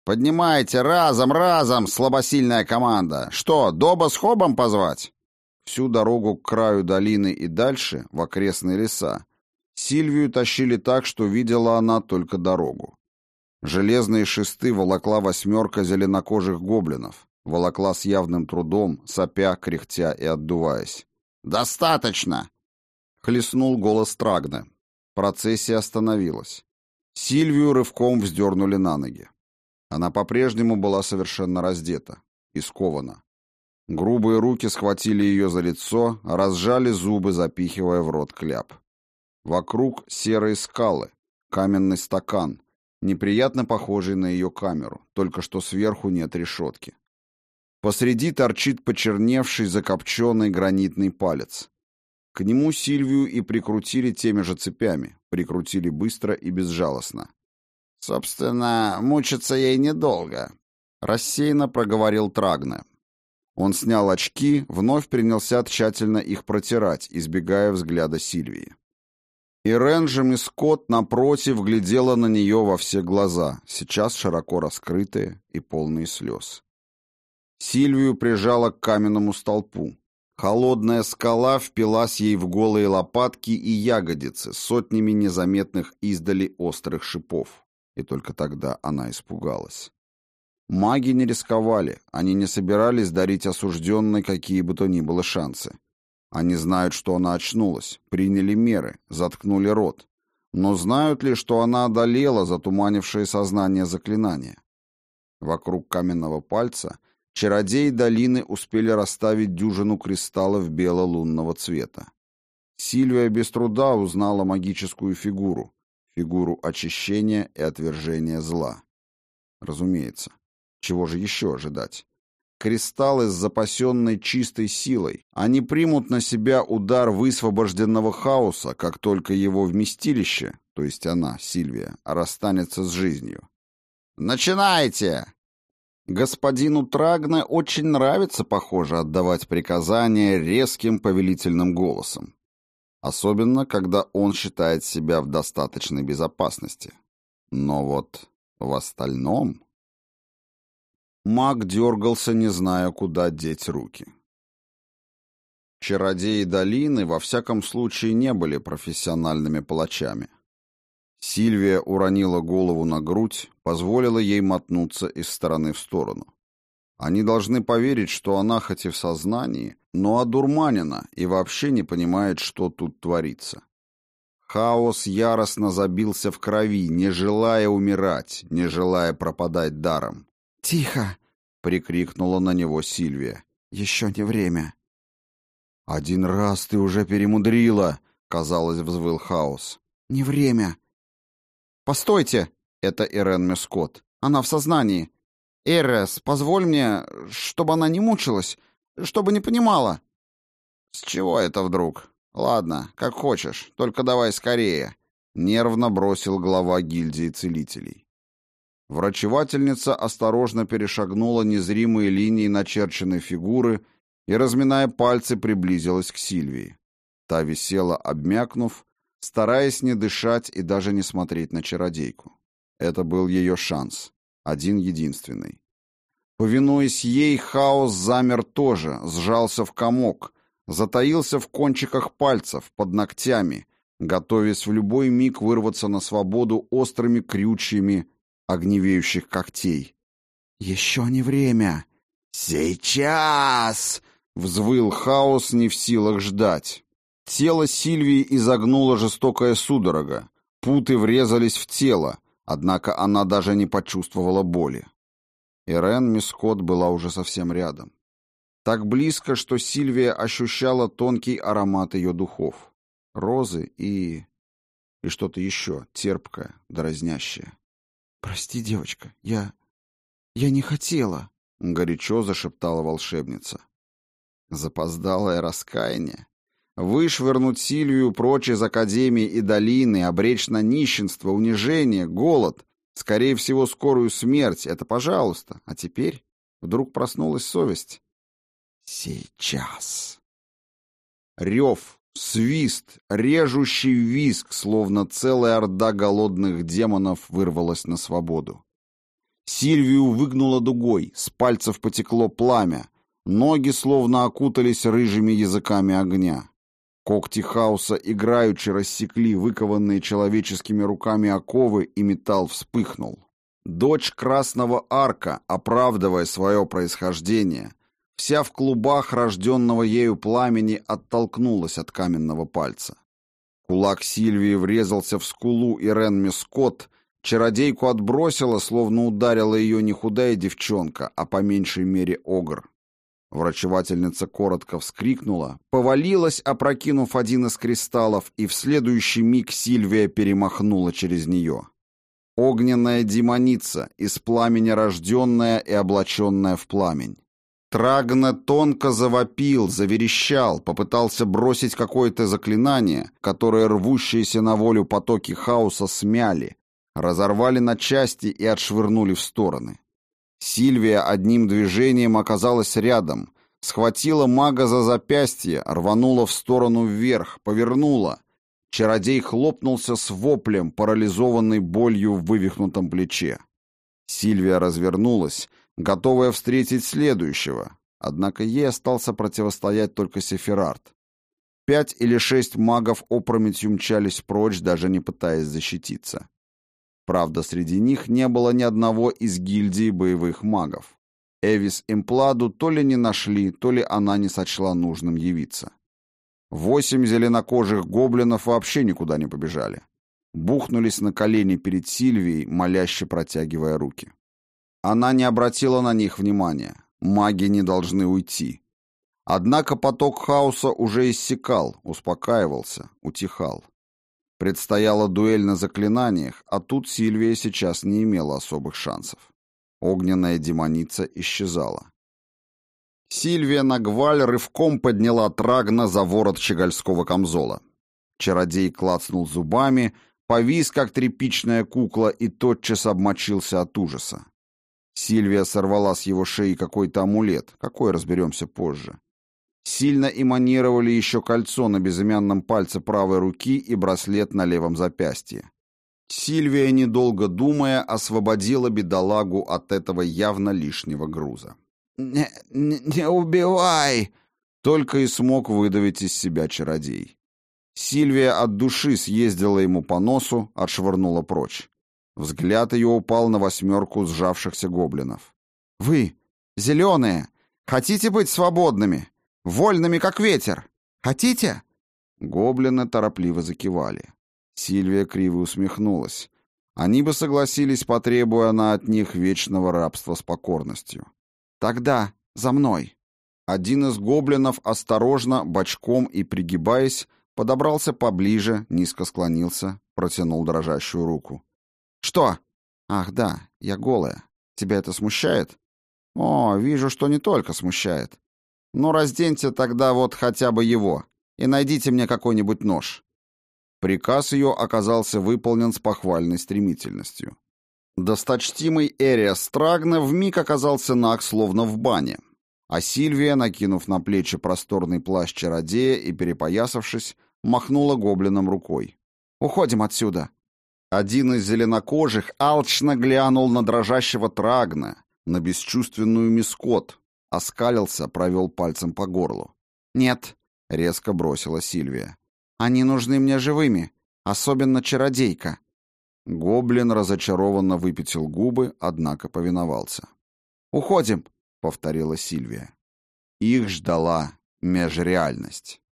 «Поднимайте, разом, слабосильная команда! Что, Доба с Хобом позвать?» Всю дорогу к краю долины и дальше, в окрестные леса, Сильвию тащили так, что видела она только дорогу. Железные шесты волокла 8 зеленокожих гоблинов, волокла с явным трудом, сопя, кряхтя и отдуваясь. «Достаточно!» — хлестнул голос Трагна. Процессия остановилась. Сильвию рывком вздернули на ноги. Она по-прежнему была совершенно раздета и скована. Грубые руки схватили ее за лицо, разжали зубы, запихивая в рот кляп. Вокруг серые скалы, каменный стакан, неприятно похожий на ее камеру, только что сверху нет решетки. Посреди торчит почерневший, закопченный гранитный палец. К нему Сильвию и прикрутили теми же цепями, прикрутили быстро и безжалостно. «Собственно, мучиться ей недолго», — рассеянно проговорил Трагне. Он снял очки, вновь принялся тщательно их протирать, избегая взгляда Сильвии. Ирен же Мискот, напротив, глядела на нее во все глаза, сейчас широко раскрытые и полные слез. Сильвию прижала к каменному столпу. Холодная скала впилась ей в голые лопатки и ягодицы сотнями незаметных издали острых шипов. И только тогда она испугалась. Маги не рисковали, они не собирались дарить осужденной какие бы то ни было шансы. Они знают, что она очнулась, приняли меры, заткнули рот. Но знают ли, что она одолела затуманившее сознание заклинание? Вокруг каменного пальца чародеи долины успели расставить дюжину кристаллов бело-лунного цвета. Сильвия без труда узнала магическую фигуру очищения и отвержения зла. Разумеется. Чего же еще ожидать? Кристаллы с запасенной чистой силой. Они примут на себя удар высвобожденного хаоса, как только его вместилище, то есть она, Сильвия, расстанется с жизнью. «Начинайте!» Господину Трагне очень нравится, похоже, отдавать приказания резким повелительным голосом. Особенно, когда он считает себя в достаточной безопасности. Но вот в остальном... Маг дергался, не зная, куда деть руки. Чародеи долины, во всяком случае, не были профессиональными палачами. Сильвия уронила голову на грудь, позволила ей мотнуться из стороны в сторону. Они должны поверить, что она хоть и в сознании, но одурманена и вообще не понимает, что тут творится. Хаос яростно забился в крови, не желая умирать, не желая пропадать даром. «Тихо!» — прикрикнула на него Сильвия. «Еще не время». «Один раз ты уже перемудрила!» — казалось, взвыл Хаос. «Не время!» «Постойте!» — это Ирен Мискот. «Она в сознании. Эрес, позволь мне, чтобы она не мучилась, чтобы не понимала». «С чего это вдруг? Ладно, как хочешь, только давай скорее», — нервно бросил глава гильдии целителей. Врачевательница осторожно перешагнула незримые линии начерченной фигуры и, разминая пальцы, приблизилась к Сильвии. Та висела, обмякнув, стараясь не дышать и даже не смотреть на чародейку. Это был ее шанс, один-единственный. Повинуясь ей, Хаос замер тоже, сжался в комок, затаился в кончиках пальцев, под ногтями, готовясь в любой миг вырваться на свободу острыми крючьями огневеющих когтей. «Еще не время!» «Сейчас!» — взвыл Хаос, не в силах ждать. Тело Сильвии изогнуло жестокая судорога. Путы врезались в тело, однако она даже не почувствовала боли. Ирен Мискот была уже совсем рядом. Так близко, что Сильвия ощущала тонкий аромат ее духов. Розы и что-то еще, терпкое, дразнящее. «Прости, девочка, я не хотела», — горячо зашептала волшебница. Запоздалое раскаяние. Вышвырнуть Сильвию прочь из академии и долины, обречь на нищенство, унижение, голод, скорее всего, скорую смерть — это пожалуйста. А теперь вдруг проснулась совесть. Сейчас. Рев, свист, режущий визг, словно целая орда голодных демонов вырвалась на свободу. Сильвию выгнуло дугой, с пальцев потекло пламя, ноги словно окутались рыжими языками огня. Когти хаоса играючи рассекли выкованные человеческими руками оковы, и металл вспыхнул. Дочь Красного Арка, оправдывая свое происхождение, вся в клубах рожденного ею пламени, оттолкнулась от каменного пальца. Кулак Сильвии врезался в скулу Ирен Мескотт, чародейку отбросило, словно ударила ее не худая девчонка, а по меньшей мере огр. Врачевательница коротко вскрикнула, повалилась, опрокинув один из кристаллов, и в следующий миг Сильвия перемахнула через нее. Огненная демоница, из пламени рожденная и облаченная в пламень. Трагна тонко завопил, заверещал, попытался бросить какое-то заклинание, которое рвущиеся на волю потоки хаоса смяли, разорвали на части и отшвырнули в стороны. Сильвия одним движением оказалась рядом, схватила мага за запястье, рванула в сторону вверх, повернула. Чародей хлопнулся с воплем, парализованный болью в вывихнутом плече. Сильвия развернулась, готовая встретить следующего, однако ей остался противостоять только Сеферард. 5 или 6 магов опрометью мчались прочь, даже не пытаясь защититься. Правда, среди них не было ни одного из гильдии боевых магов. Эвис Импладу то ли не нашли, то ли она не сочла нужным явиться. 8 зеленокожих гоблинов вообще никуда не побежали. Бухнулись на колени перед Сильвией, моляще протягивая руки. Она не обратила на них внимания. Маги не должны уйти. Однако поток хаоса уже иссякал, успокаивался, утихал. Предстояла дуэль на заклинаниях, а тут Сильвия сейчас не имела особых шансов. Огненная демоница исчезала. Сильвия Нагваль рывком подняла Трагна за ворот щегольского камзола. Чародей клацнул зубами, повис, как тряпичная кукла, и тотчас обмочился от ужаса. Сильвия сорвала с его шеи какой-то амулет, какой разберемся позже. Сильно эманировали еще кольцо на безымянном пальце правой руки и браслет на левом запястье. Сильвия, недолго думая, освободила бедолагу от этого явно лишнего груза. «Не убивай!» — только и смог выдавить из себя чародей. Сильвия от души съездила ему по носу, отшвырнула прочь. Взгляд ее упал на 8 сжавшихся гоблинов. «Вы, зеленые, хотите быть свободными? Вольными, как ветер. Хотите?» Гоблины торопливо закивали. Сильвия криво усмехнулась. Они бы согласились, потребуя она от них вечного рабства с покорностью. «Тогда за мной». Один из гоблинов осторожно, бочком и пригибаясь, подобрался поближе, низко склонился, протянул дрожащую руку. «Что?» «Ах, да, я голая. Тебя это смущает?» «О, вижу, что не только смущает. Ну, разденьте тогда вот хотя бы его и найдите мне какой-нибудь нож». Приказ ее оказался выполнен с похвальной стремительностью. Досточтимый Эриас Трагна вмиг оказался наг, словно в бане, а Сильвия, накинув на плечи просторный плащ чародея и перепоясавшись, махнула гоблином рукой. «Уходим отсюда». Один из зеленокожих алчно глянул на дрожащего Трагна, на бесчувственную Мескотт, оскалился, провел пальцем по горлу. «Нет», — резко бросила Сильвия. «Они нужны мне живыми, особенно чародейка». Гоблин разочарованно выпятил губы, однако повиновался. «Уходим», — повторила Сильвия. Их ждала межреальность.